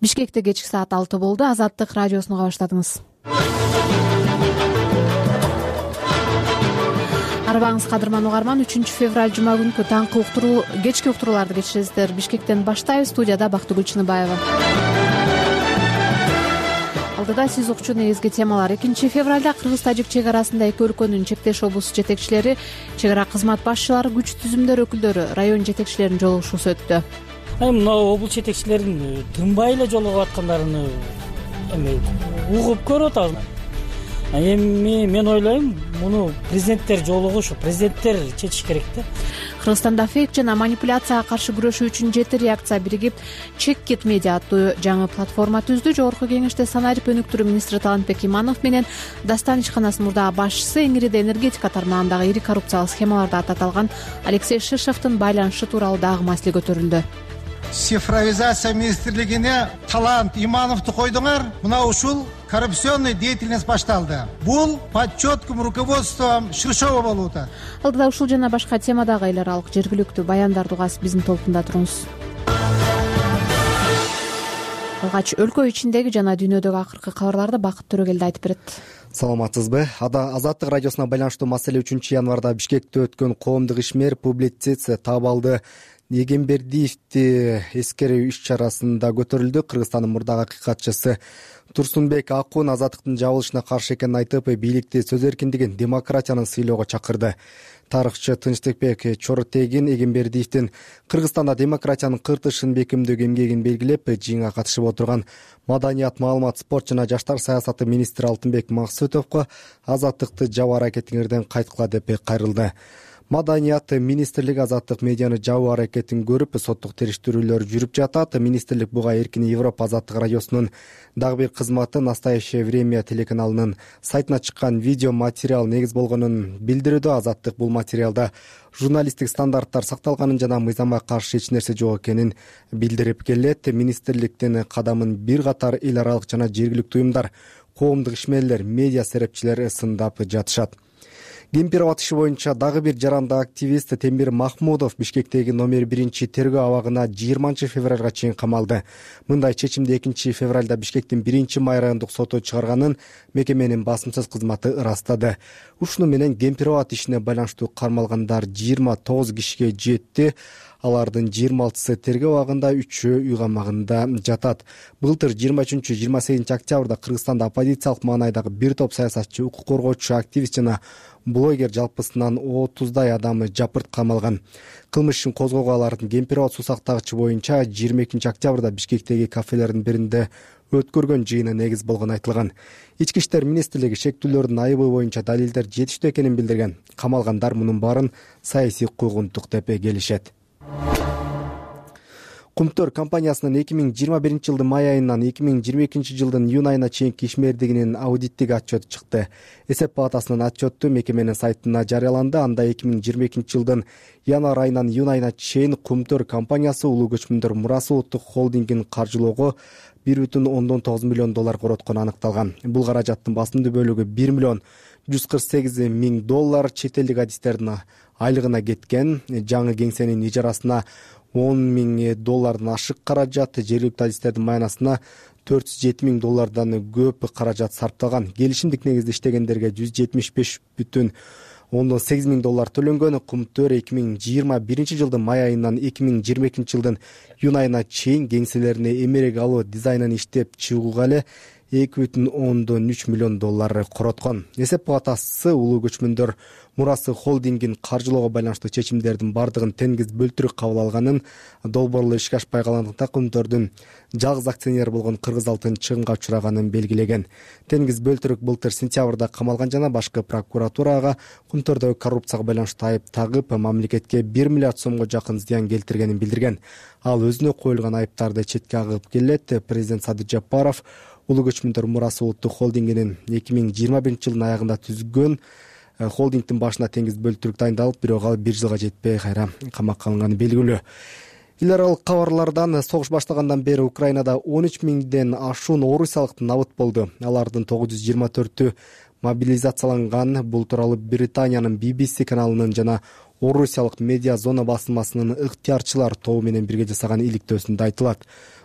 Бишкекте кечки саат 6 болду. Азаттык радиосуну баштадыңыз. Арбаңыз кадырман угарман. 3-февраль жума күнкү таңкы кечки уктурууларды кечиресиздер. Бишкектен баштайбыз. Студияда Бактыгүл Чыныбаева. Алдыда сиз укчу негизги темалар. 2-февралда Кыргыз-Тажик чек арасында эки өлкөнүн чектеш облус жетекчилери, чек ара кызмат башчылары, күч түзүмдөр өкүлдөрү, район жетекчилеринин жолугушуусу өттү. Мына облус жетекчилеринин тынбай эле жолугуп аткандарын угуп көрүп атабыз. Эми мен ойлойм, муну президенттер жолугушу, президенттер чечиш керек да. Кыргызстанда фейк жана манипуляцияга каршы күрөшүү үчүн 7 реакция биригип Check It Media аттуу жаңы платформа түздү. Жогорку кеңеште Санарип өнүктүрүү министри Талантбек Иманов менен Дастан ишканасынын мурдагы башчысы, Эңириде энергетика тармагындагы ири коррупциялык схемаларда аталган Алексей Шишовдун байланышы тууралуу дагы маселе көтөрүлдү. Цифровизация министрлигине Талант Имановду койдуңар. Мына ушул коррупционный деятельность башталды. Бул под четким руководством Шишова болуп атат. Алдыда ушул жана башка темадагы эл аралык жергиликтүү баяндарды угасыз, биздин толкунда туруңуз. Алгач өлкө ичиндеги жана дүйнөдөгү акыркы кабарларды Бакыт Төрөгелди айтып берет. Саламатсызбы? Азаттык радиосуна байланыштуу маселе 3-январда Бишкекте өткөн коомдук ишмер, публицист Табалды Эгембердиевди эскерүү иш-чарасында көтөрүлдү. Кыргызстандын мурдагы акыйкатчысы Турсунбек Акун азаттыктын жабылышына каршы экенин айтып, бийликти сөз эркиндигин, демократияны сыйлоого чакырды. Тарыхчы Тынчтыкбек Чоротегин Эгембердиевдин Кыргызстанда демократиянын кыртышын бекемдөөгө эмгегин белгилеп, жыйынга катышып отурган Маданият, маалымат, спорт жана жаштар саясаты министри Алтынбек Максутовго азаттыкты жабуу аракетиңерден кайткыла деп кайрылды. Маданият министрлиги азаттык медианы жабуу аракетин көрүп, соттук териштирүүлөр жүрүп жатат. Министрлик буга эркин Европа азаттык радиосунун дагы бир кызматы Настоящее время телеканалынын сайтына чыккан видео материал негиз болгонун билдирүүдө. Азаттык бул материалда журналисттик стандарттар сакталганын жана мыйзамга каршы эч нерсе жок экенин билдирип келет. Министрликтин кадамын бир катар эл аралык жана жергиликтүү уюмдар, коомдук ишмерлер, медиа серепчилер сындап жатышат. Кемпирабад иши боюнча дагы бир жарандык активист Темир Махмудов Бишкектеги номер 1 тергөө абагына 20-февралга чейин камалды. Мындай чечимди 2-февралда Бишкектин 1-май райондук соту чыгарганын мекеменин басымсыз кызматы ырастады. Ушуну менен Кемпирабад ишине байланыштуу кармалгандар 29 кишиге жетти. Алардын 26-сы тергөө абагында, 3-ü үй камагында жатат. Былтыр 23-28 октябрда Кыргызстанда оппозициялык маанайдагы бир топ саясатчы, укук коргоочу, активист жана блогер жалпысынан 30дай адам жапырт камалган. Кылмыш ишин козгоого алардын Кемпирабад суу сактагычы боюнча 22 октябрда Бишкектеги кафелердин биринде өткөргөн жыйыны негиз болгону айтылган. Ички иштер министрлиги шектүүлөрдүн айыбы боюнча далилдер жетиштүү экенин билдирген. Камалгандар мунун баарын саясий куугунтук деп келишет. Кумтөр компаниясынын 2021 жылдын май айынан 2022 жылдын июнь айына чейинки ишмердигинин аудиттик отчету чыкты. Эсеп палатасынын отчету мекеменин сайтына жарыяланды. Анда 2022 жылдын январь айынан июнь айына чейин Кумтөр компаниясы Улуу көчмөндөр мурасы улуттук холдингин каржылоого $1,9 миллион короткону аныкталган. Бул каражаттын басымдуу бөлүгү $1,148 миң чет элдик адистердин айлыгына кеткен. Жаңы кеңсенин ижарасына $10 миң ашык каражат, жергиликтүү адистердин маянасына $407 миң көп каражат сарпталган. Келишимдик негизде иштегендерге $175,8 миң төлөнгөн. Кумтөр 2021 жылдын май айынан 2022 жылдын июнь айына чейин кеңселерине эмерек алуу дизайнын иштеп чыгууга эле $2,3 миллион короткон. Эсеп палатасы Улуу көчмөндөр мурасы холдингин каржылоого байланыштуу чечимдердин бардыгын тенгиз бөлтүрүк кабыл алганын, долбоорлор ишке ашпай калгандыктан Кумтөрдүн жалгыз акционер болгон Кыргыз алтын чыгымга учураганын белгилеген. Тенгиз бөлтүрүк былтыр сентябрда камалган жана башкы прокуратурага Кумтөрдөгү коррупцияга байланыштуу айып тагып, мамлекетке 1 миллиард сомго жакын зыян келтиргенин билдирген. Ал өзүнө коюлган айыптарды четке агып келет. Президент Садыр Жапаров Улуу көчмөндөр мурасы улуттук холдингинин 2021 жылдын аягында түзгөн холдингдин башына Тенгиз бөлтүрүк дайындалып, бирок ал 1 жылга жетпей кайра камакка алынганы белгилүү. Эл аралык кабарлардан согуш башталгандан бери Украинада 13 миңден ашуун орусиялык набыт болду. Алардын 924-ü мобилизацияланган. Бул тууралуу Британиянын BBC каналынын жана орусиялык медиа зона басылмасынын ыктыярчылар тобу менен бирге жасаган иликтөөсүндө айтылат.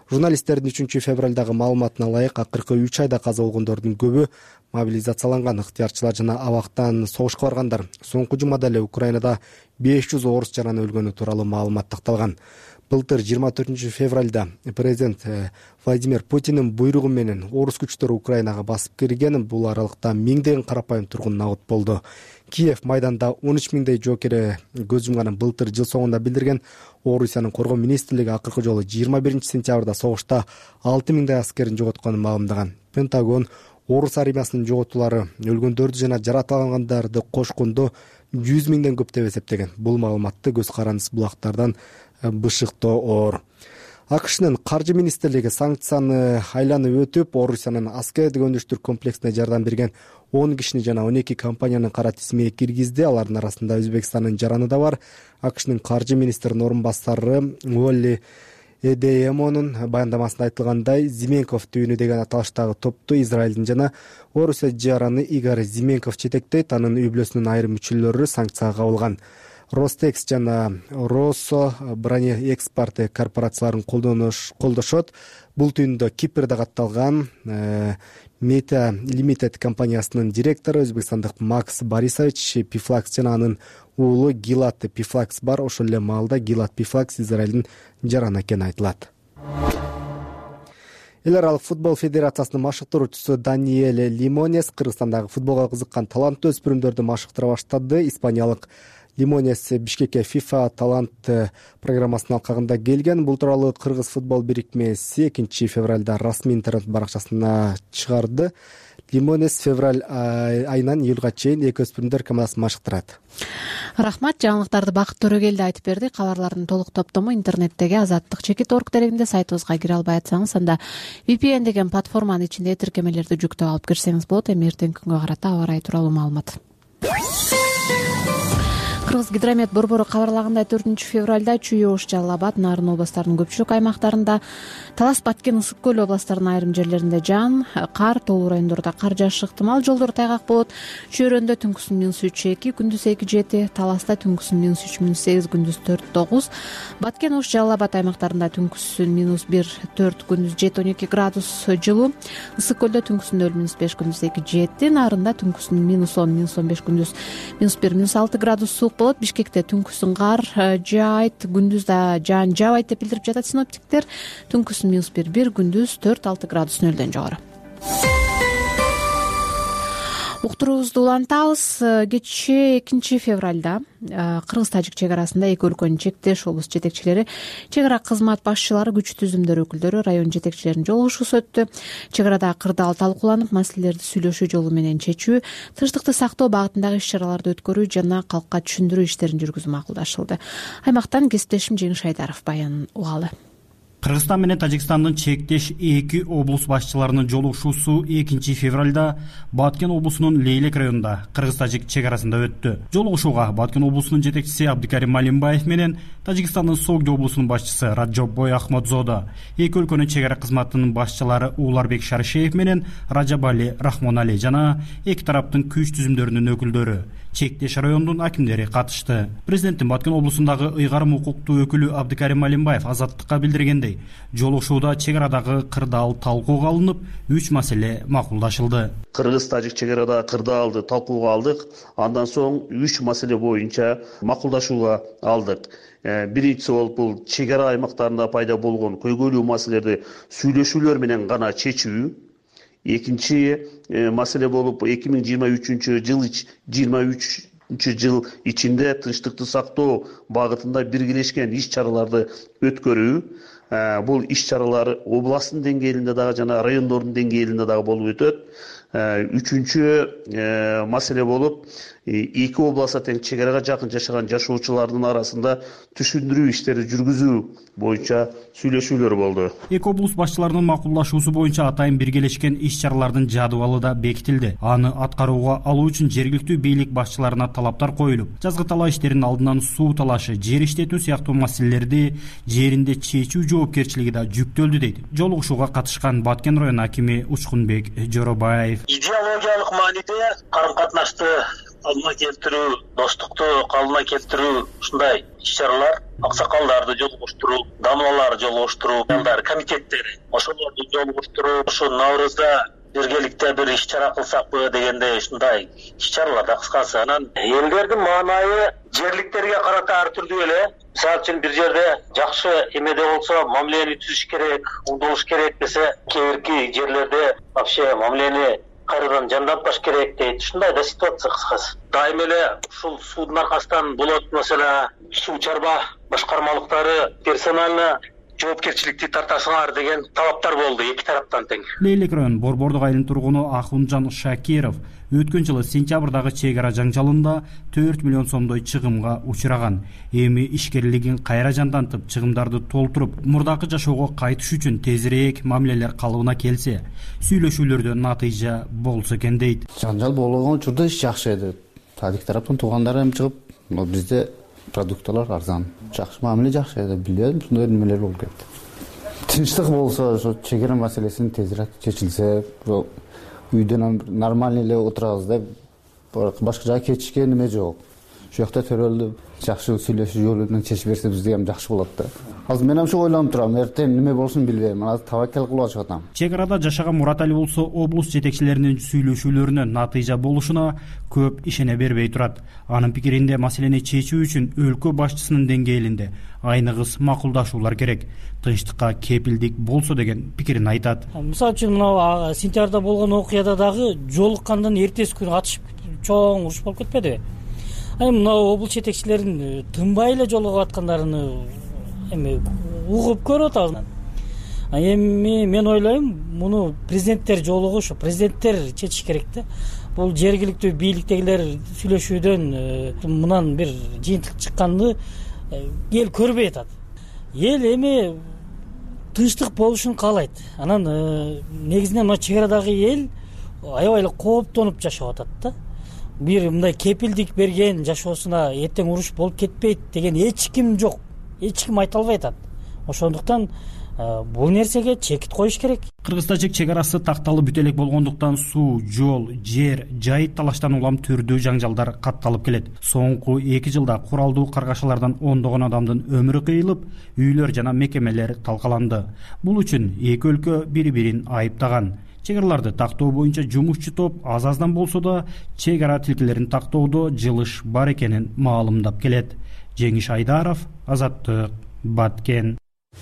Журналисттердин 3 февралдагы маалыматына ылайык акыркы 3 айда каза болгондордун көбү мобилизацияланган ыктыярчылар жана абактан согушка баргандар. Соңку жумада эле Украинада 500 орус жараны өлгөнү тууралуу маалымат такталган. Былтыр 24 февралда президент Владимир Путиндин буйругу менен орус күчтөрү Украинага басып кирген. Бул аралыкта миңдеген карапайым тургун набыт болду. Киев майданда 13 миңдей жоокери көз жумганын былтыр жыл соңунда билдирген. Орусиянын коргоо министрлиги акыркы жолу 21 сентябрда согушта 6 миңдей аскерин жоготконун маалымдаган. Пентагон орус армиясынын жоготуулары өлгөндөрдү жана жаратылгандарды кошкондо 100 миңден көп деп эсептеген. Бул маалыматты көз карандысыз булактардан Бышыктоор. АКШнын каржы министрлиги санкцияны айланып өтүп, Орусиянын аскердик өндүрүштүк комплексине жардам берген 10 кишини жана 12 компаниянын кара тизимге киргизди. Алардын арасында Өзбекстандын жараны да бар. АКШнын каржы министринин орун басары Уолли Эдеемонун баяндамасында айтылгандай, Зименков түйүнү деген аталыштагы топту Израилдин жана Орусия жараны Игорь Зименков жетектейт. Анын үй бүлөсүнүн айрым мүчөлөрү санкцияга кабылган. Ростекс жана Россо бронеэкспорт корпорацияларын колдошот. Бул түйүндө Кипрде катталган Meta Limited компаниясынын директору өзбекстандык Макс Борисович Пифлакс жана анын уулу Гилат Пифлакс бар. Ошол эле маалда Гилат Пифлакс Израилдин жараны экени айтылат. Эл аралык футбол федерациясынын машыктыруучусу Даниэль Лимонес Кыргызстандагы футболго кызыккан таланттуу өспүрүмдөрдү машыктыра баштады. Испаниялык Лимонес Бишкекке FIFA талант программасынын алкагында келген. Бул тууралуу Кыргыз футбол бирикмеси 2 февралда расмий интернет баракчасына чыгарды. Лимонес февраль айынан июлга чейин эки өспүрүмдөр командасын машыктырат. Рахмат, жаңылыктарды Бакыт Төрөгелди айтып берди. Кабарлардын толук топтому интернеттеги Азаттык.org дерегинде сайтыбызга кире албай атсаңыз, анда VPN деген платформанын ичинде тиркемелерди жүктөп алып кирсеңиз болот. Эми эртеңки күнгө карата аба ырайы тууралуу маалымат. Кыргыз гидромет борбору кабарлагандай 4 февралда Чүй, Ош, Жалал Абад, Нарын областарынын көпчүлүк аймактарында, Талас, Баткен, Ысык көл областарынын айрым жерлеринде жаан, кар, тоолуу райондордо кар жаашы ыктымал, жолдор тайгак болот. Чөйрөндө түнкүсүн -3-2, күндүз 2-7, Таласта түнкүсүн -3-8, күндүз 4-9, Баткен, Ош, Жалал Абад аймактарында түнкүсүн -1-4, күндүз 7-12 градус жылуу, Ысык көлдө түнкүсүн 0-5, күндүз 2-7, Нарында түнкүсүн -10-15, күндүз -1-6 градус суук болот. Бишкекте түнкүсүн кар жаайт, күндүз да жаан жаабайт деп билдирип жатат синоптиктер. Түнкүсүн -1-1, күндүз 4-6 градус нөлдөн жогору. Уктуруубузду улантабыз. Кечээ 2 февралда Кыргыз-Тажик чек арасында эки өлкөнүн чектеш облус жетекчилери, чек ара кызмат башчылары, күч түзүмдөр өкүлдөрү, район жетекчилеринин жолугушуусу өттү. Чек арада кырдаал талкууланып, маселелерди сүйлөшүү жолу менен чечүү, тынчтыкты сактоо багытындагы иш-чараларды өткөрүү жана калкка түшүндүрүү иштерин жүргүзүү макулдашылды. Аймактан кесиптешим Жеңиш Айдаров баянын угалы. Кыргызстан менен Тажикстандын чектеш эки облус башчыларынын жолугушуусу 2 февралда Баткен облусунун Лейлек районунда Кыргыз-Тажик чек арасында өттү. Жолугушууга Баткен облусунун жетекчиси Абдикарим Малимбаев менен Тажикстандын Согди облусунун башчысы Раджаббой Ахмадзода, эки өлкөнүн чек ара кызматынын башчылары Ууларбек Шаршеев менен Раджабали Рахмонали жана эки тараптын күч түзүмдөрүнүн өкүлдөрү, чектеш районунун акимдери катышты. Президенттин Баткен облусундагы ыйгарым укуктуу өкүлү Абдикарим Малимбаев Азаттыкка билдиргендей, жолугушууда чек арадагы кырдаал талкууга алынып, 3 маселе макулдашылды. Кыргыз-Тажик чек арада кырдаалды талкууга алдык. Андан соң 3 маселе боюнча макулдашууга алдык. Биринчиси бул чек ара аймактарында пайда болгон көйгөйлүү маселелерди сүйлөшүүлөр менен гана чечүү. Экинчи маселе болуп 2023 жыл ичинде тынчтыкты сактоо багытында биргелешкен иш-чараларды өткөрүү. Бул иш-чаралар областтын деңгээлинде дагы жана райондордун деңгээлинде дагы болуп өтөт. Үчүнчү маселе болуп эки областта тең чек арага жакын жашаган жашоочулардын арасында түшүндүрүү иштери жүргүзүү боюнча сүйлөшүүлөр болду. Эки облус башчыларынын макулдашуусу боюнча атайын биргелешкен иш-чаралардын жадыбалы да бекитилди. Аны аткарууга алуу үчүн жергиликтүү бийлик башчыларына талаптар коюлуп, жазгы талаа иштеринин алдынан суу талашы, жер иштетүү сыяктуу маселелерди жеринде чечүү жоопкерчилиги да жүктөлдү дейт жолугушууга катышкан Баткен район акими Учкунбек Жоробаев. Идеологиялык мааниде карым-катнашты калыбына келтирүү, достукту калыбына келтирүү ушундай иш-чаралар, аксакалдарды жолугуштуруу, дамлаларды жолугуштуруу, комитеттери ошолорду жолугуштуруу, ушу Наурузда биргеликте бир иш-чара кылсакпы дегендей ушундай иш-чаралар да кыскасы. Анан элдердин маанайы жерликтерге карата ар түрдүү эле. Мисалы үчүн бир жерде жакшы эмеде болсо мамилени түзүш керек, угдулуш керек десе, кээинки жерлерде вообще мамилени кайрадан жандантпаш керек дейт. Ушундай да ситуация кыскасы. Дайым эле ушул судун аркасынан болот, маселе суу чарба башкармалыктары персонально жоопкерчиликти тартасыңар деген талаптар болду эки тараптан тең. Лейлек район Борбордук айылынын тургуну Ахунжан Шакиров өткөн жылы сентябрдагы чек ара жаңжалында 4 миллион сомдой чыгымга учураган. Эми ишкерлигин кайра жандантып, чыгымдарды толтуруп, мурдакы жашоого кайтыш үчүн тезирээк мамилелер калыбына келсе, сүйлөшүүлөрдөн натыйжа болсо экен дейт. Жаңжал болгон учурда иш жакшы эди. Тадик тараптан туугандары эми чыгып, бизде продукталар арзан, жакшы мамиле жакшы эди, билбедим ушундай нерселер болуп кетти. Тынчтык болсо, ошо чек ара маселесин тезирээк чечилсе, үйдөн нормально эле отурабыз да, башка жака кетишке неме жок. Ошол жакта төрөлдү, жакшы сүйлөшүү жолу менен чечип берсе бизге ham жакшы болот да. Азыр мен ошо ойлонуп турам, эртең неме болсун билбейм, азыр табакел кылып атып атам. Чек арада жашаган Мурат Али болсо облус жетекчилеринин сүйлөшүүлөрүнөн натыйжа болушуна көп ишене бербей турат. Анын пикиринде маселени чечүү үчүн өлкө башчысынын деңгээлинде айныгыс макулдашуулар керек, тынчтыкка кепилдик болсо деген пикирин айтат. Мисалы үчүн мына сентябрда болгон окуяда дагы жолуккандан эртеси күнү атышып чоң уруш болуп кетпедиби? Мына облус жетекчилерин тынбай эле жолугуп аткандарын эми угуп көрүп атабыз. Эми мен ойлойм, муну президенттер жолугу ушу президенттер чечиш керек да. Бул жергиликтүү бийликтегилер сүйлөшүүдөн мындан бир жыйынтык чыкканды эл көрбөй атат. Эл эми тынчтык болушун каалайт. Анан негизинен мына чек арадагы эл аябай эле кооптонуп жашап атат да. Бир мындай кепилдик берген жашоосуна эртең уруш болуп кетпейт деген эч ким жок. Эч ким айта албай атат. Ошондуктан бул нерсеге чекит коюш керек. Кыргыз-тажик чек арасы такталып бүт элек болгондуктан суу, жол, жер, жайыт талаштан улам түрдүү жаңжалдар катталып келет. Соңку 2 жылда куралдуу каргашалардан ондогон адамдын өмүрү кыйылып, үйлөр жана мекемелер талкаланды. Бул үчүн эки өлкө бири-бирин айыптаган. Чек араларды тактоо боюнча жумушчу топ аз-аздан болсо да чек ара тилкелерин тактоодо жылыш бар экенин маалымдап келет. Жеңиш Айдаров, Азаттык, Баткен.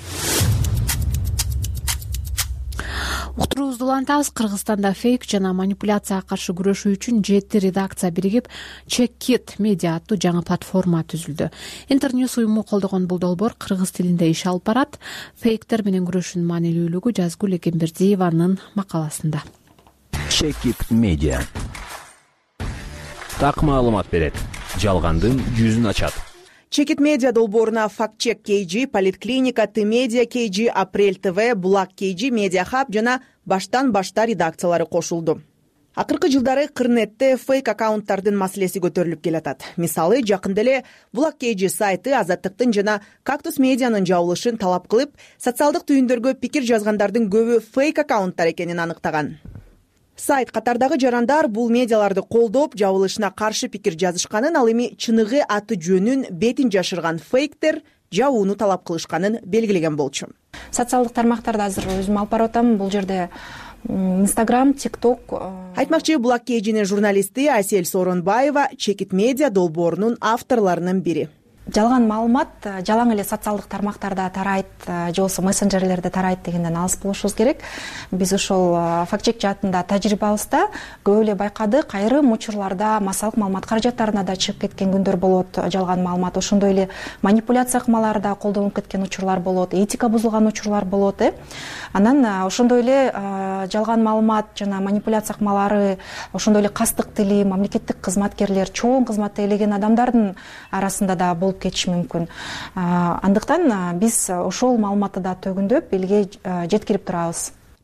Уктуруубузду улантабыз. Кыргызстанда фейк жана манипуляцияга каршы күрөшүү үчүн 7 редакция биригип Чеккит медиа аттуу жаңы платформа түзүлдү. Интерньюс уюму колдогон бул долбоор кыргыз тилинде иш алып барат. Фейктер менен күрөшүүнүн маанилүүлүгү Жазгүл Экембердиеванын макаласында. Чеккит медиа так маалымат берет, жалгандын жүзүн ачат. Чекит медиа долбооруна Фактчек KG, Политклиника, Т-медиа KG, Апрель ТВ, Булак KG, Медиа Хаб жана баштан башта редакциялары кошулду. Акыркы жылдары Кырнетте фейк аккаунттардын маселеси көтөрүлүп келатат. Мисалы, жакында эле Булак KG сайты Азаттыктын жана Кактус медианын жабылышын талап кылып, социалдык түйүндөргө пикир жазгандардын көбү фейк аккаунттар экенин аныктаган. Сайт катардагы жарандар бул медиаларды колдоп, жабылышына каршы пикир жазышканын, ал эми чыныгы аты жөнүн, бетин жашырган фейктер жабууну талап кылышканын белгилеген болчу. Социалдык тармактарда азыр өзүм алып барып атам. Бул жерде Instagram, TikTok. Айтмакчы, Булак KG'нин журналисти Асель Сооронбаева Чекит медиа долбоорунун авторлорунун бири. Жалган маалымат жалаң эле социалдык тармактарда тарайт, же болбосо мессенджерлерде тарайт дегенден алыс болушубуз керек. Биз ошол фактчек жаатында тажрыйбабызда көп эле байкадык. Айрым учурларда массалык маалымат каражаттарына да чыгып кеткен күндөр болот, жалган маалымат. Ошондой эле манипуляция кылмалар да колдонуп кеткен учурлар болот, этика бузулган учурлар болот. Анан ошондой эле жалган маалымат жана манипуляция кылмалары, ошондой эле кастык тили, мамлекеттик кызматкерлер, чоң кызматты ээлеген адамдардын арасында да болуп кетиши мүмкүн. Андыктан биз ошол маалыматты да төгүндөп элге жеткирип турабыз.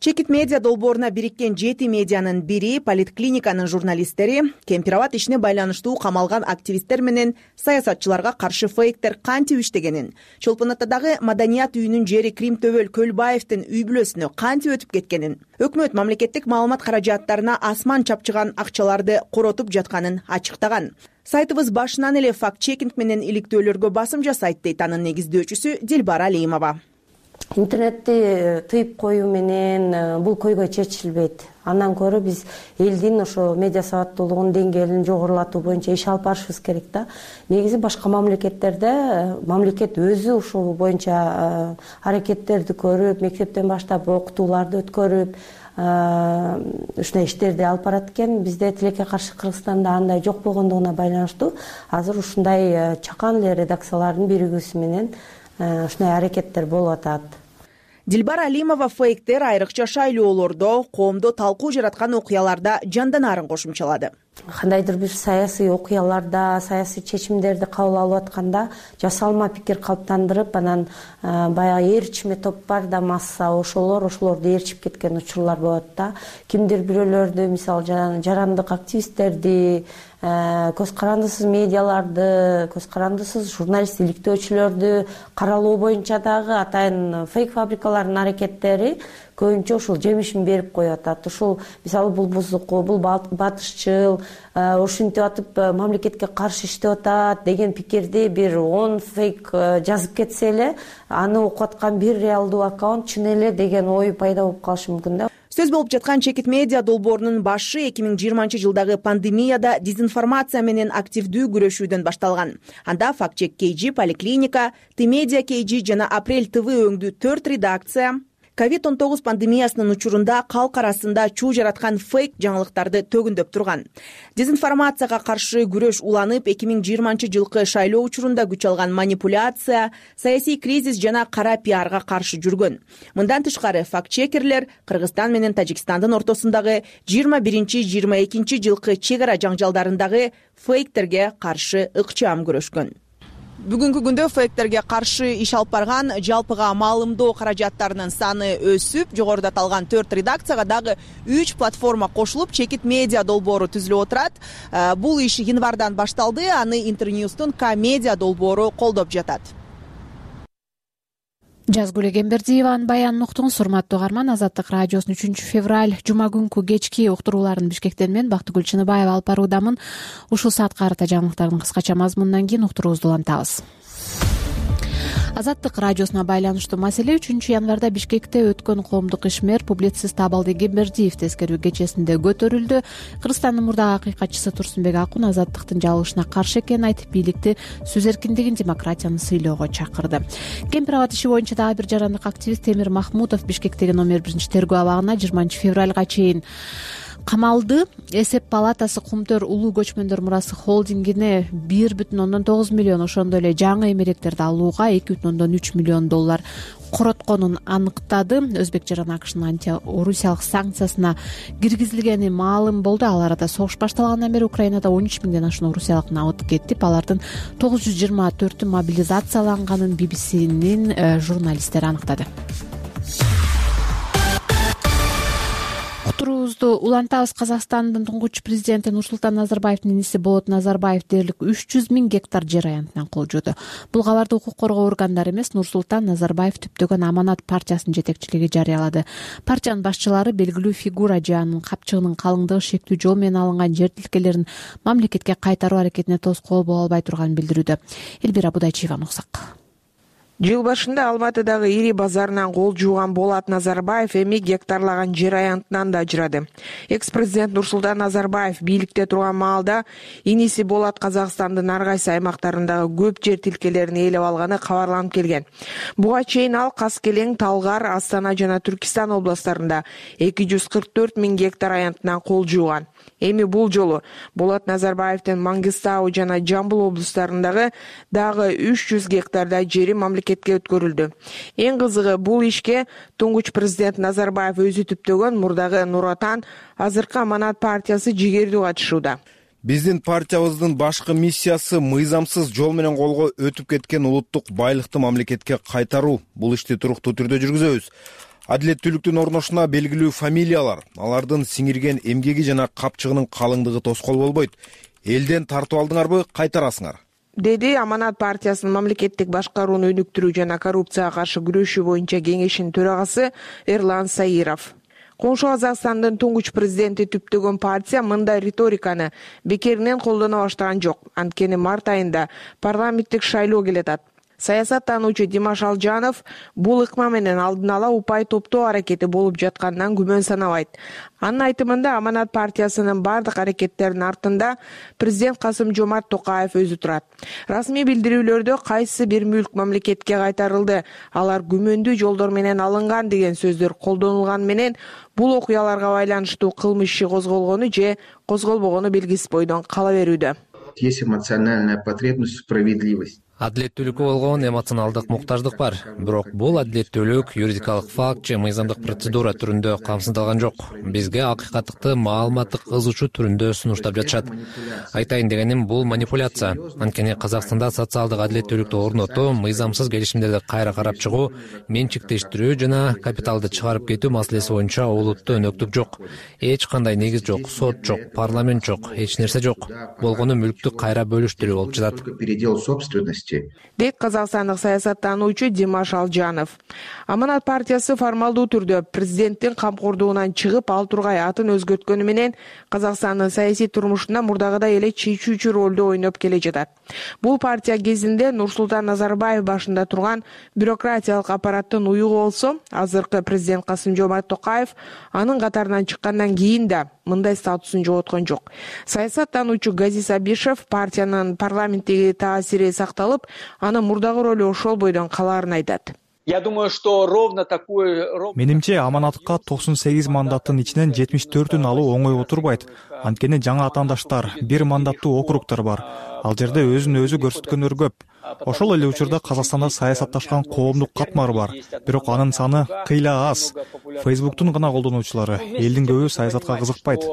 Чекит медиа долбооруна бириккен 7 медианын бири политклиниканын журналисттери Кемпир Абад ишине байланыштуу камалган активисттер менен саясатчыларга каршы фейктер кантип иштегенин, Чолпон Атадагы Маданият үйүнүн жери Крим Төбөл Көлбаевдин үй бүлөсүнө кантип өтүп кеткенин, өкмөт мамлекеттик маалымат каражаттарына асман чапчыган акчаларды коротуп жатканын ачыктаган. Сайтыбыз башынан эле факт-чекинг менен иликтөөлөргө басым жасайт, дейт анын негиздөөчүсү Дилбара Алимова. Интернетти тыйып коюу менен бул көйгөй чечилбейт. Андан көрө биз элдин ошо медиа сабаттуулугунун деңгээлин жогорулатуу боюнча иш алып барышыбыз керек да. Негизи башка мамлекеттерде мамлекет өзү ушул боюнча аракеттерди көрүп, мектептен баштап окутууларды өткөрүп, ушундай иштерди алып барат экен. Бизде тилекке каршы Кыргызстанда андай жок болгондугуна байланыштуу азыр ушундай чакан эле редакциялардын биригүүсү менен ушундай аракеттер болуп атат. Дилбара Алимова фейктер айрыкча шайлоолордо, коомдо талкуу жараткан окуяларда жанданарын кошумчалады. Кандайдыр бир саясий окуяларда, саясий чечимдерди кабыл алып атканда жасалма пикир калыптандырып, анан баягы ээрчиме топ бар да, масса ошолорду ээрчип кеткен учурлар болот да. Кимдир бирөөлөрдү, мисалы жарандык активисттерди, көз карандысыз медиаларды, көз карандысыз журналист иликтөөчүлөрдү каралоо боюнча дагы атайын фейк фабрикалардын аракеттери көбүнчө ушул жемишин берип коюп атат. Ушул мисалы бул бузуку, бул батышчыл, ушинтип атып мамлекетке каршы иштеп атат деген пикирди бир 10 фейк жазып кетсе эле, аны окуп аткан бир реалдуу аккаунт чын эле деген ой пайда болуп калышы мүмкүн да. Сөз болуп жаткан Чекит медиа долбоорунун башы 2020-жылдагы пандемияда дезинформация менен активдүү күрөшүүдөн башталган. Анда Фактчек KG, Поликлиника, Тмедиа KG жана Апрель ТВ өңдүү 4 редакция COVID-19 пандемиясынын учурунда калк арасында чуу жараткан фейк жаңылыктарды төгүндөп турган. Дезинформацияга каршы күрөш уланып, 2020-жылкы шайлоо учурунда күч алган манипуляция, саясий кризис жана кара пиарга каршы жүргөн. Мындан тышкары факт-чекерлер Кыргызстан менен Тажикстандын ортосундагы 21-22 жылкы чек ара жаңжалдарындагы фейктерге каршы ыкчам күрөшкөн. Бүгүнкү күндө фейктерге каршы иш алып барган жалпыга маалымдоо каражаттарынын саны өсүп, жогоруда аталган 4 редакцияга дагы 3 платформа кошулуп, Чекит медиа долбоору түзүлүп отурат. Бул иш январдан башталды, аны Интерньюстун К-медиа долбоору колдоп жатат. Жазгүл Эгембердиеванын баянын уктуңуз, урматтуу угарман. Азаттык радиосунун 3-февраль жума күнкү кечки уктурууларын Бишкектен мен Бактыгүл Чыныбаева алып баруудамын. Ушул саатка карата жаңылыктардын кыскача мазмунунан кийин уктуруубузду улантабыз. Азаттык радиосуна байланыштуу маселе 3-январда Бишкекте өткөн коомдук ишмер публицист Абалды Эгембердиев тескерүү кечесинде көтөрүлдү. Кыргызстандын мурдагы акыйкатчысы Турсунбек Акун азаттыктын жабылышына каршы экенин айтып, бийликти сөз эркиндигин, демократияны сыйлоого чакырды. Кемпир Абад иши боюнча дагы бир жарандык активист Темир Махмутов Бишкектеги номер 1-тергөө абагына 20-февралга чейин камалды. Эсеп палатасы Кумтөр улуу көчмөндөр мурасы холдингине 1,9 миллион, ошондой эле жаңы эмеректерди алууга 2,3 миллион доллар коротконун аныктады. Өзбек жаран АКШнын антирусиялык санкциясына киргизилгени маалым болду. Ал арада согуш башталгандан бери Украинада 13 миңден ашуун орусиялык навык кетип, алардын 924 мобилизацияланганын BBC-нин журналисттери аныктады. Уктуруубузду улантабыз. Казакстандын туңгуч президенти Нурсултан Назарбаевдин иниси Болот Назарбаев дээрлик 300 000 гектар жер аянтынан кол жууду. Бул кабарды укук коргоо органдары эмес, Нурсултан Назарбаев түптөгөн Аманат партиясынын жетекчилиги жарыялады. Партиянын башчылары белгилүү фигура жанын капчыгынын калыңдыгы шектүү жол менен алынган жер тилкелерин мамлекетке кайтаруу аракетине тоскоол боло албай турганын билдирүүдө. Элбира Будайчиеванын уксак. Жыл башында Алматыдагы ири базарынан кол жууган Болот Назарбаев эми гектарлаган жер аянтынан да ажырады. Экс-президент Нурсултан Назарбаев бийликте турган маалда иниси Болот Казакстандын ар кайсы аймактарындагы көп жер тилкелерин ээлеп алганы кабарланып келген. Буга чейин ал Каскелең, Талгар, Астана жана Түркистан областарында 244 000 гектар аянтынан кол жууган. Эми бул жолу Болот Назарбаевдин Маңгыстау жана Жамбыл облустарындагы дагы 300 гектардай жери мамлекетке өткөрүлдү. Эң кызыгы, бул ишке туңгуч президент Назарбаев өзү түптөгөн мурдагы Нур Отан, азыркы Аманат партиясы жигердүү катышууда. Биздин партиябыздын башкы миссиясы мыйзамсыз жол менен колго өтүп кеткен улуттук байлыкты мамлекетке кайтаруу. Бул ишти туруктуу түрдө жүргүзөбүз. Адилеттүүлүктүн орношуна белгилүү фамилиялар, алардын сиңирген эмгеги жана капчыгынын калыңдыгы тоскоол болбойт. Элден тартып алдыңарбы, кайтарасыңар, деди Аманат партиясынын мамлекеттик башкарууну өнүктүрүү жана коррупцияга каршы күрөшүү боюнча кеңешинин төрагасы Эрлан Саиров. Коңшу Казакстандын туңгуч президенти түптөгөн партия мындай риториканы бекеринен колдоно баштаган жок. Анткени март айында парламенттик шайлоо келатат. Саясаттануучу Димаш Алжанов бул ыкма менен алдын ала упай топтоо аракети болуп жатканынан күмөн санабайт. Анын айтымында Аманат партиясынын бардык аракеттеринин артында президент Касым-Жомарт Токаев өзү турат. Расмий билдирүүлөрдө кайсы бир мүлк мамлекетке кайтарылды, алар күмөндүү жолдор менен алынган деген сөздөр колдонулган менен бул окуяларга байланыштуу кылмыш иши козголгону же козголбогону белгисиз бойдон кала берүүдө. Есть эмоциональная потребность в справедливости. Адилеттүүлүккө болгон эмоционалдык муктаждык бар. Бирок бул адилеттүүлүк юридикалык факт же мыйзамдык процедура түрүндө камсыздалган жок. Бизге акыйкаттыкты маалыматтык ызычуу түрүндө сунуштап жатышат. Айтайын дегеним, бул манипуляция. Анткени Казакстанда социалдык адилеттүүлүктү орнотуу, мыйзамсыз келишимдерди кайра карап чыгуу, менчиктештирүү жана капиталды чыгарып кетүү маселеси боюнча олуттуу өнөктүк жок. Эч кандай негиз жок, сот жок, парламент жок, эч нерсе жок. Болгону мүлктү кайра бөлүштүрүү болуп жатат. Передел собственности. Дейт казакстандык саясаттануучу Димаш Алжанов. Аманат партиясы формалдуу түрдө президенттин камкордугунан чыгып, ал тургай атын өзгөрткөнү менен Казакстандын саясий турмушунда мурдагыдай эле чечүүчү ролду ойноп келе жатат. Бул партия кезинде Нурсултан Назарбаев башында турган бюрократиялык аппараттын уюгу болсо, азыркы президент Касым-Жомарт Токаев анын катарынан чыккандан кийин да мындай статусун жоготкон жок. Саясаттануучу Газиз Абишев партиянын парламенттеги таасири сакталып, анын мурдагы ролу ошол бойдон калаарын айтат. Я думаю, что ровно такой... Менимче, Аманатка 98 мандаттын ичинен 74-ün алуу оңой отурбайт. Анткени жаңы атаандаштар, бир мандаттуу округтар бар. Ал жерде өзүн өзү көрсөткөндөр көп. Ошол эле учурда Казакстанда саясатташкан коомдук катмар бар. Бирок анын саны кыйла аз. Фейсбуктун гана колдонуучулары, элдин көбү саясатка кызыкпайт.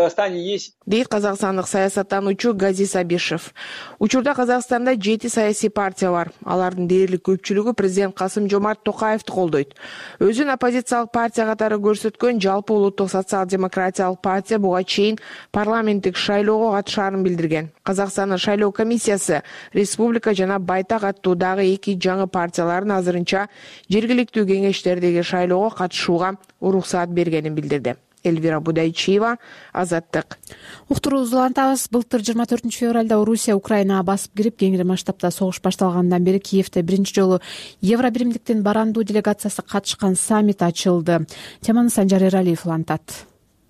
Дейт казакстандык саясаттануучу Газиз Абишев. Учурда Казакстанда 7 саясий партия бар. Алардын дээрлик көпчүлүгү президент Касым-Жомарт Токаевди колдойт. Өзүн оппозициялык партия катары көрсөткөн Жалпы улуттук социал-демократиялык партия буга чейин парламенттик шайлоого катышаарын билдирген. Казакстандын шайлоо комиссиясы республика жана байтак аттуу дагы 2 жаңы партиялардын азырынча жергиликтүү кеңештердеги шайлоого катышууга уруксаат бергенин билдирди. Эльвира Будайчиева, Азаттык. Уктуруубузду улантабыз. Былтыр 24 февралда Орусия Украинага басып кирип, кеңири масштабта согуш башталгандан бери Киевде биринчи жолу Евробиримдиктин барандуу делегациясы катышкан саммит ачылды. Теманы Санжар Эралиев улантат.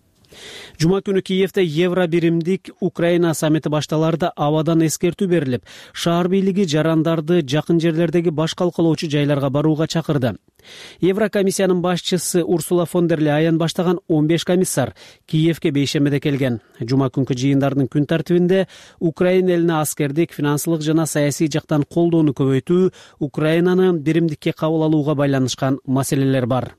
Жума күнү Киевде Евробиримдик Украина саммити башталарда абадан эскертүү берилип, шаар бийлиги жарандарды жакын жерлердеги баш калкалоочу жайларга барууга чакырды. Еврокомиссиянын башчысы Урсула фон дер Ляйен баштаган 15 комиссар Киевге бейшембиде келген. Жума күнкү жыйындардын күн тартибинде Украина элине аскердик, финансылык жана саясий жактан колдоону көбөйтүү, Украинаны биримдикке кабыл алууга байланышкан маселелер бар.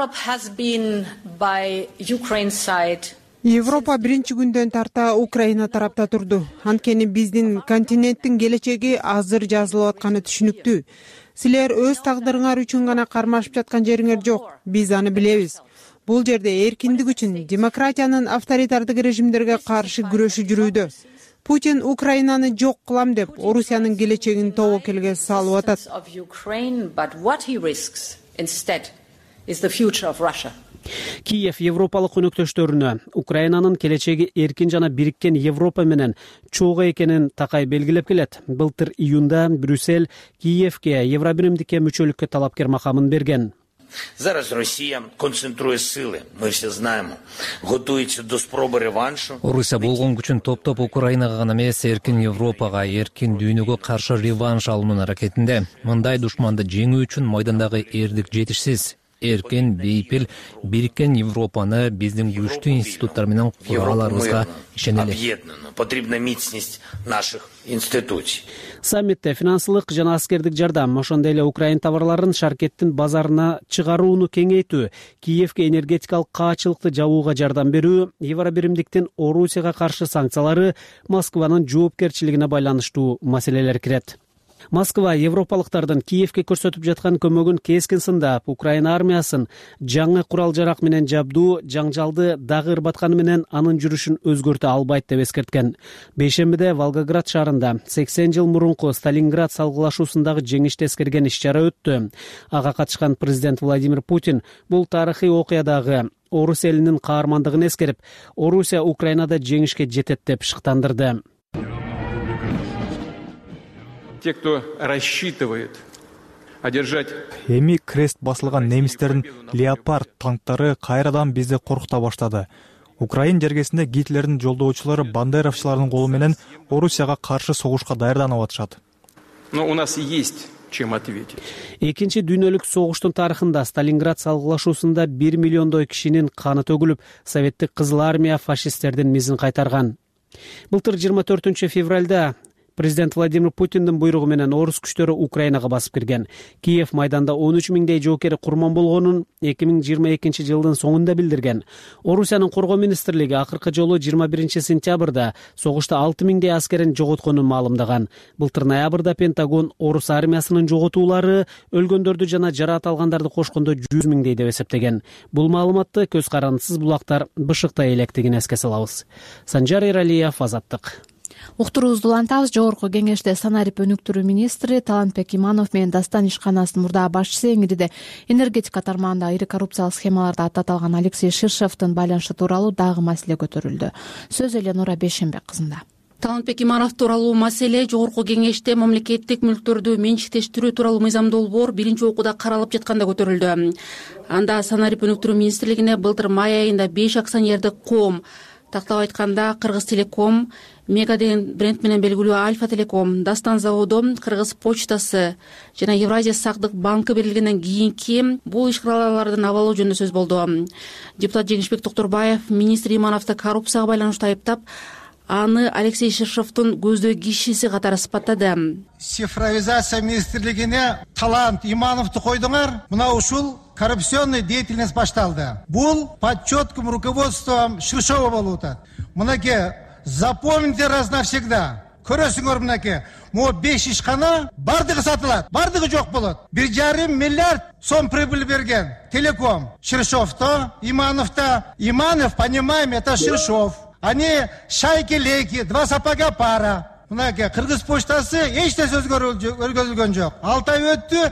Европа биринчи күндөн тарта Украина тарапта турду. Анткени биздин континенттин келечеги азыр жазылып атканы түшүнүктүү. Силер өз тагдырыңар үчүн гана кармашып жаткан жериңер жок. Биз аны билебиз. Бул жерде эркиндик үчүн, демократиянын авторитардык режимдерге каршы күрөшү жүрүүдө. Путин Украинаны жок кылам деп, Орусиянын келечегин тобокелге салып атат. Киев европалык өнөктөштөрүнө Украинанын келечеги эркин жана бириккен Европа менен чогуу экенин такай белгилеп келет. Былтыр июнда Брюссель Киевге Евробиримдикке мүчөлүккө талапкер макамын берген. Зараз Росія концентрує сили. Ми всі знаємо. Готується до спроби реваншу. Орусия болгон күчүн топтоп Украинага гана эмес, эркин Европага, эркин дүйнөгө каршы реванш алуунун аракетинде. Мындай душманды жеңүү үчүн майдандагы эрдик жетишсиз. Эркин, бейпил, бириккен Европаны биздин күчтүү институттар менен кура аларыбызга ишенели. Потребна міцність наших институций. Саммитте финансылык жана аскердик жардам, ошондой эле Украин товарларын шаркеттин базарына чыгарууну кеңейтүү, Киевге энергетикалык каачылыкты жабууга жардам берүү, Евробиримдиктин Орусияга каршы санкциялары, Москванын жоопкерчилигине байланыштуу маселелер кирет. Москва европалыктардын Киевке көрсөтүп жаткан көмөгүн кескин сындап, Украина армиясын жаңы курал жарак менен жабдуу жаңжалды дагы ырбатканы менен анын жүрүшүн өзгөртө албайт деп эскерткен. Бейшембиде Волгоград шаарында 80 жыл мурунку Сталинград салгылашуусундагы жеңишти эскерген иш-чара өттү. Ага катышкан президент Владимир Путин бул тарыхый окуядагы Орус элинин каармандыгын эскерип, Орусия Украинада жеңишке жетет деп шыктандырды. Те, кто рассчитывает одержать... Эми крест басылган немистердин Леопард танктары кайрадан бизди коркута баштады. Украин жергесинде Гитлердин жолдоочулары бандеровчулардын колу менен Орусияга каршы согушка даярданып атышат. Но у нас есть чем ответить. Экинчи дүйнөлүк согуштун тарыхында Сталинград салгылашуусунда 1 миллиондой кишинин каны төгүлүп, советтик кызыл армия фашисттердин мизин кайтарган. Былтыр 24 февралда президент Владимир Путиндин буйругу менен орус күчтөрү Украинага басып кирген. Киев майданда 13 миңдей жоокери курман болгонун 2022 жылдын соңунда билдирген. Орусиянын коргоо министрлиги акыркы жолу 21 сентябрда согушта 6 миңдей аскерин жоготконун маалымдаган. Былтыр ноябрда Пентагон орус армиясынын жоготуулары өлгөндөрдү жана жараат алгандарды кошкондо 100 миңдей деп эсептеген. Бул маалыматты көз карандысыз булактар бышыктай электигин эске салабыз. Санжар Эралиев, Азаттык. Уктуруубузду улантабыз. Жогорку кеңеште санарип өнүктүрүү министри Талантбек Иманов менен Дастан ишканасынын мурдагы башчысы Эңириде энергетика тармагында ири коррупциялык схемаларда аттатылган Алексей Ширшовдун байланышы тууралуу дагы маселе көтөрүлдү. Сөз Эленора Бейшембек кызында. Талантбек Иманов тууралуу маселе жогорку кеңеште мамлекеттик мүлктөрдү менчиктештирүү тууралуу мыйзам долбоор биринчи окууда каралып жатканда көтөрүлдү. Анда санарип өнүктүрүү министрлигине былтыр май айында 5 акционердик коом, тактап айтканда Кыргыз Телеком, Мега деген бренд менен белгилүү Альфа Телеком, Дастан заводу, Кыргыз почтасы жана Евразия сактык банкы берилгенден кийинки бул ишканалардын абалы жөнүндө сөз болду. Депутат Жеңишбек Токторбаев министр Имановду коррупцияга байланыштуу айыптап, аны Алексей Ширшовдун көздөй кишиси катары сыпаттады. Цифровизация министрлигине Талант Имановду койдуңар, мына ушул коррупционный деятельность башталды. Бул под четким руководством Ширшова болуп атат. Мынакей запомните раз навсегда. Көрөсүңөр мынакей, могу 5 ишкана бардыгы сатылат, бардыгы жок болот. 1,5 миллиард сом прибыль берген Телеком. Ширшовто, Имановто. Иманов, понимаем, это Ширшов. Они шайки-лейки, 2 сапога пара. Мынакей Кыргыз почтасы эч нерсе өзгөрүлгөн жок. 6 ай өттү,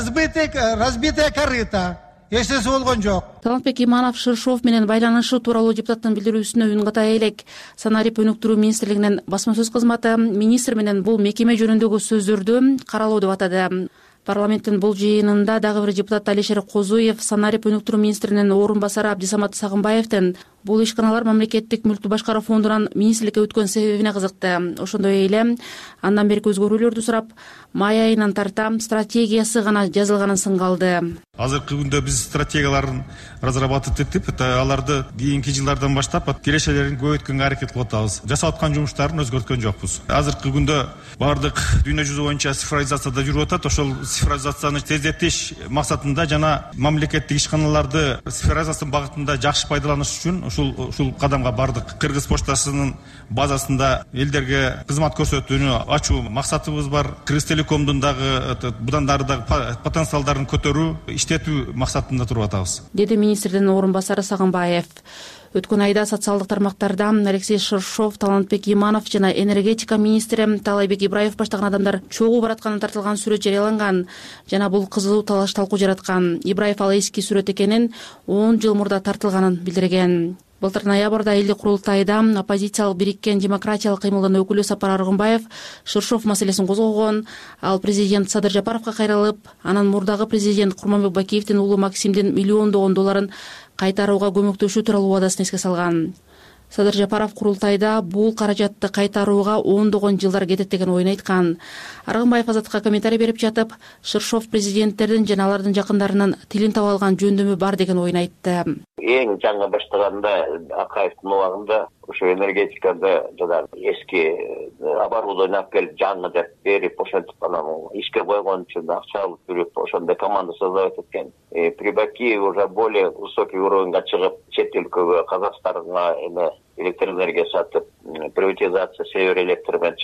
разбитая корыто. Эч нерсе болгон жок. Талантбек Иманов Ширшов менен байланышы тууралуу депутаттын билдирүүсүнө үн ката элек. Санарип өнүктүрүү министрлигинин басма сөз кызматы министр менен бул мекеме жөнүндөгү сөздөрдү каралоо деп атады. Парламенттин бул жыйынында дагы бир депутат Алишер Козуев санарип өнүктүрүү министринин орун басары Абдисамат Сагынбаевдин бул ишканалар мамлекеттик мүлктү башкаруу фондунан министрликке өткөн себебине кызыкты. Ошондой эле андан берки өзгөрүүлөрдү сурап, май айынан тарта стратегиясы гана жазылганын сынга алды. Азыркы күндө биз стратегияларын разрабатывать этип, аларды кийинки жылдардан баштап кирешелерин көбөйткөнгө аракет кылып атабыз. Жасап аткан жумуштарын өзгөрткөн жокпуз. Азыркы күндө бардык дүйнө жүзү боюнча цифровизацияда жүрүп атат. Ошол цифровизацияны тездетиш максатында жана мамлекеттик ишканаларды цифровизациянын багытында жакшы пайдаланыш үчүн ушул кадамга бардык. Кыргыз почтасынын базасында элдерге кызмат көрсөтүүнү ачуу максатыбыз бар. Кыргыз Телекомдун дагы будан дары потенциалдарын көтөрүү, иштетүү максатында туруп атабыз. Деди министрдин орун басары Сагынбаев. Өткөн айда социалдык тармактарда Алексей Ширшов, Талантбек Иманов жана энергетика министри Талайбек Ибраев баштаган адамдар чогуу баратканы тартылган сүрөт жарыяланган жана бул кызуу талаш талкуу жараткан. Ибраев ал эски сүрөт экенин 10 жыл мурда тартылганын билдирген. Былтыр ноябрда элдик курултайда оппозициялык бириккен демократиялык кыймылдын өкүлү Сапар Аргынбаев Ширшов маселесин козгогон. Ал президент Садыр Жапаровго кайрылып, анан мурдагы президент Курманбек Бакиевдин уулу Максимдин миллиондогон долларын кайтарууга көмөктөшүү тууралуу убадасын эске салган. Садыр Жапаров курултайда бул каражатты кайтарууга ондогон жылдар кетет деген оюн айткан. Аргынбаев Азаттыкка комментарий берип жатып, Ширшов президенттердин жана алардын жакындарынын тилин таба алган жөндөмү бар деген оюн айтты. Эң жаңы баштаганда Акаевдин убагында ошо энергетикада жана эски оборудование алып келип жаңы деп берип ошентип анан ишке койгон үчүн акча алып жүрүп ошондой команда создавать эткен. При Бакиеве уже более высокий уровеньге чыгып чет өлкөгө Казакстанга электр энергия сатып приватизация Север электр менен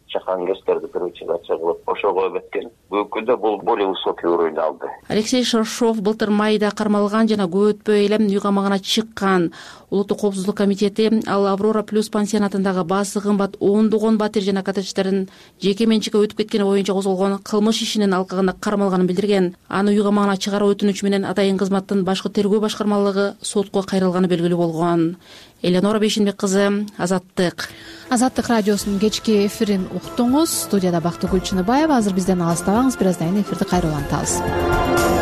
чакангестерди приватизация кылып ошого өбөткөн. Бүгүнкү күндө бул более высокий уровень алды. Алексей Шершов былтыр майда кармалган жана көп өтпөй эле үй камагына чыккан. Улуттук коопсуздук комитети ал Аврора плюс пансионатындагы баасы кымбат ондогон батир жана коттедждердин жеке менчикке өтүп кеткени боюнча козголгон кылмыш ишинин алкагында кармалганын билдирген. Аны үй камагына чыгаруу өтүнүчү менен атайын кызматтын башкы тергөө башкармалыгы сотко кайрылганы белгилүү болгон. Эленора Бейшенбек кызы, Азаттык. Азаттык радиосунун кечки эфирин уктуңуз. Студияда Бактыгүл Чыныбаева. Азыр бизден алыстабаңыз, бир аздан кийин эфирди кайра улантабыз.